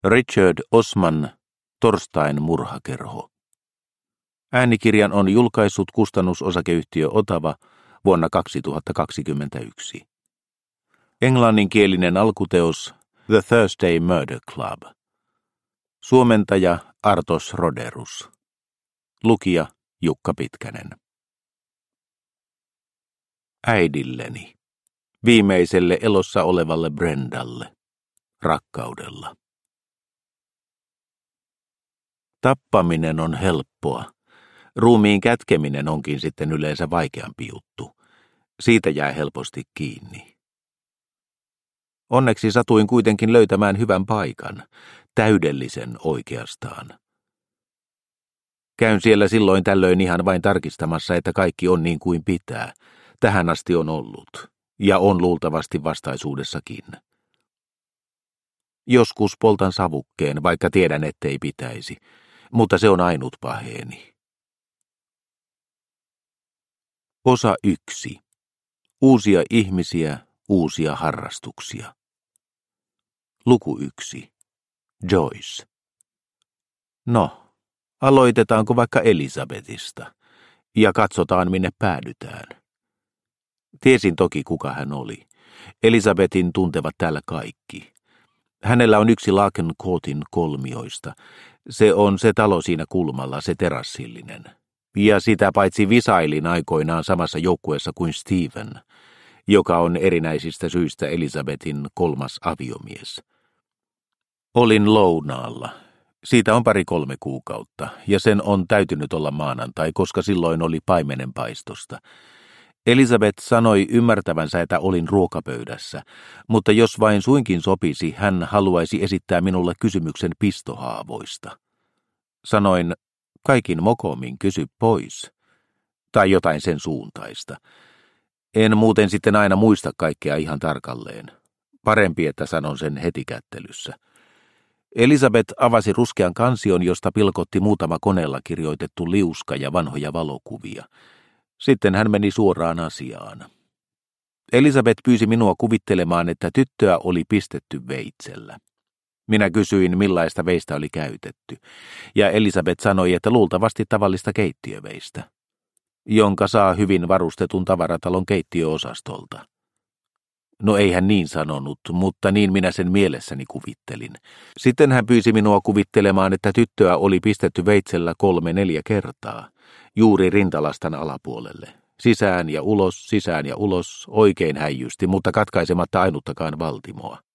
Richard Osman, Torstain murhakerho. Äänikirjan on julkaissut kustannusosakeyhtiö Otava vuonna 2021. Englanninkielinen alkuteos The Thursday Murder Club. Suomentaja Artos Roderus. Lukija Jukka Pitkänen. Äidilleni. Viimeiselle elossa olevalle Brendalle. Rakkaudella. Tappaminen on helppoa. Ruumiin kätkeminen onkin sitten yleensä vaikeampi juttu. Siitä jää helposti kiinni. Onneksi satuin kuitenkin löytämään hyvän paikan, täydellisen oikeastaan. Käyn siellä silloin tällöin ihan vain tarkistamassa, että kaikki on niin kuin pitää. Tähän asti on ollut, ja on luultavasti vastaisuudessakin. Joskus poltan savukkeen, vaikka tiedän, ettei pitäisi, mutta se on ainut paheeni. Osa 1. Uusia ihmisiä, uusia harrastuksia. Luku 1. Joyce. No, aloitetaanko vaikka Elisabethista, ja katsotaan minne päädytään. Tiesin toki kuka hän oli. Elisabetin tuntevat täällä kaikki. Hänellä on yksi Laken Courtin kolmioista. Se on se talo siinä kulmalla, se terassillinen. Ja sitä paitsi visailin aikoinaan samassa joukkueessa kuin Stephen, joka on erinäisistä syistä Elisabetin kolmas aviomies. Olin lounaalla. Siitä on 2-3 kuukautta, ja sen on täytynyt olla maanantai, koska silloin oli paimenenpaistosta. Elisabeth sanoi ymmärtävänsä, että olin ruokapöydässä, mutta jos vain suinkin sopisi, hän haluaisi esittää minulle kysymyksen pistohaavoista. Sanoin, kaikin mokomin kysy pois, tai jotain sen suuntaista. En muuten sitten aina muista kaikkea ihan tarkalleen. Parempi, että sanon sen heti kättelyssä. Elisabeth avasi ruskean kansion, josta pilkotti muutama koneella kirjoitettu liuska ja vanhoja valokuvia. Sitten hän meni suoraan asiaan. Elisabeth pyysi minua kuvittelemaan, että tyttöä oli pistetty veitsellä. Minä kysyin, millaista veistä oli käytetty, ja Elisabeth sanoi, että luultavasti tavallista keittiöveistä, jonka saa hyvin varustetun tavaratalon keittiöosastolta. No ei hän niin sanonut, mutta niin minä sen mielessäni kuvittelin. Sitten hän pyysi minua kuvittelemaan, että tyttöä oli pistetty veitsellä 3-4 kertaa, juuri rintalastan alapuolelle. Sisään ja ulos, oikein häijysti, mutta katkaisematta ainuttakaan valtimoa.